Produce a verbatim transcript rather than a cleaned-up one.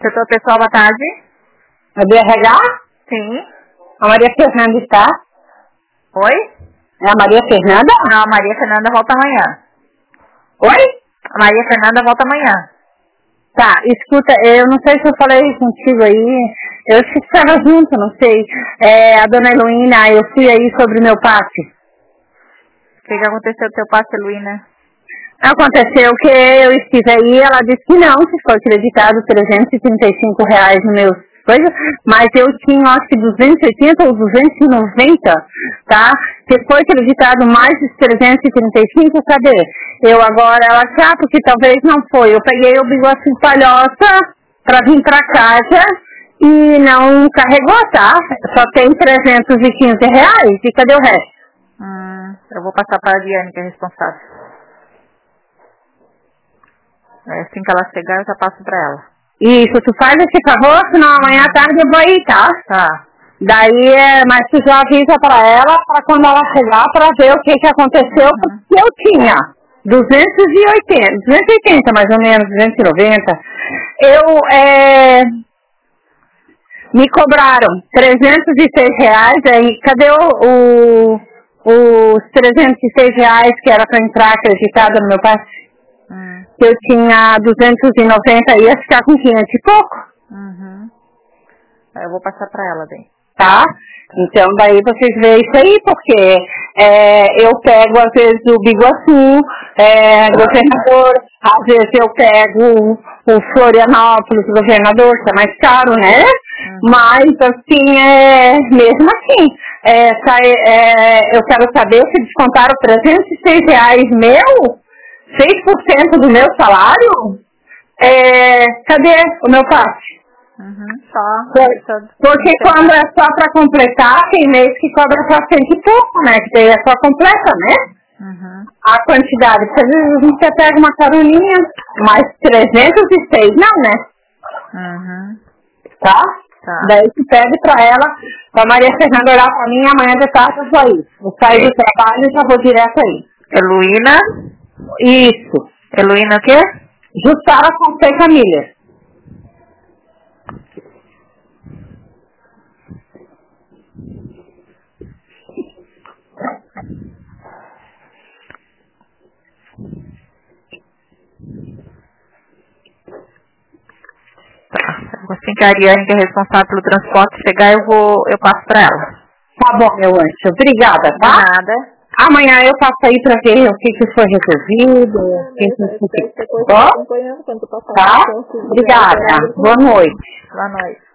Setor pessoal, boa tarde. É do R H? Sim. A Maria Fernanda está? Oi? É a Maria Fernanda? Não, a Maria Fernanda volta amanhã. Oi? A Maria Fernanda volta amanhã. Tá, escuta, eu não sei se eu falei contigo aí, eu acho que estava junto, não sei. É, a dona Heloína, eu fui aí sobre o meu passe. O que, que aconteceu com o teu passe, Heloína? Aconteceu que eu estive aí, ela disse que não, que foi acreditado trezentos e trinta e cinco reais no meu coisa, mas eu tinha acho que duzentos e oitenta ou duzentos e noventa, tá? Que foi acreditado mais de trezentos e trinta e cinco, cadê? Eu agora, ela disse, ah, porque talvez não foi. Eu peguei o bigode palhoça pra vir pra casa e não carregou, tá? Só tem trezentos e quinze reais e cadê o resto? Hum, eu vou passar para a Diane, que é responsável. É, assim que ela chegar, eu já passo para ela. Isso, tu faz esse favor, senão amanhã à tarde eu vou aí, tá? Tá. Daí, é, mas tu já avisa pra ela, pra quando ela chegar, pra ver o que que aconteceu, Uhum. porque eu tinha duzentos e oitenta, duzentos e oitenta mais ou menos, duzentos e noventa. Eu, é, me cobraram trezentos e seis reais, aí, cadê o, o, os trezentos e seis reais que era pra entrar acreditado no meu passe? Hum. Que eu tinha duzentos e noventa, ia ficar com quinhentos e pouco. Uhum. Eu vou passar para ela, bem. Tá? Então daí vocês veem isso aí, porque é, eu pego às vezes o Biguaçu, é, governador, às vezes eu pego o Florianópolis, governador, que é mais caro, né? Uhum. Mas assim, é, mesmo assim, é, sai, é, eu quero saber se descontaram trezentos e seis reais meu, seis por cento do meu salário, é, cadê o meu passe? Uhum. Só. Porque quando é só para completar, tem mês que cobra só cento e pouco, né? Que daí é só completa, né? Uhum. A quantidade. Porque às vezes você pega uma carolinha, mas trezentos e seis não, né? Uhum. Tá? Tá. Daí tu pede pra ela, pra Maria Fernanda olhar pra mim, amanhã de tarde eu vou aí. Eu saio do trabalho e já vou direto aí. Heloína? Isso. Heloína o quê? Jussara Fonseca Miller. Assim que a Ariane, que é responsável pelo transporte, chegar, eu vou, eu passo para ela. Tá bom, meu anjo. Obrigada, tá? De nada. Amanhã eu passo aí pra ver o que que foi resolvido, o que que foi. Tá? Obrigada. Boa noite. Boa noite.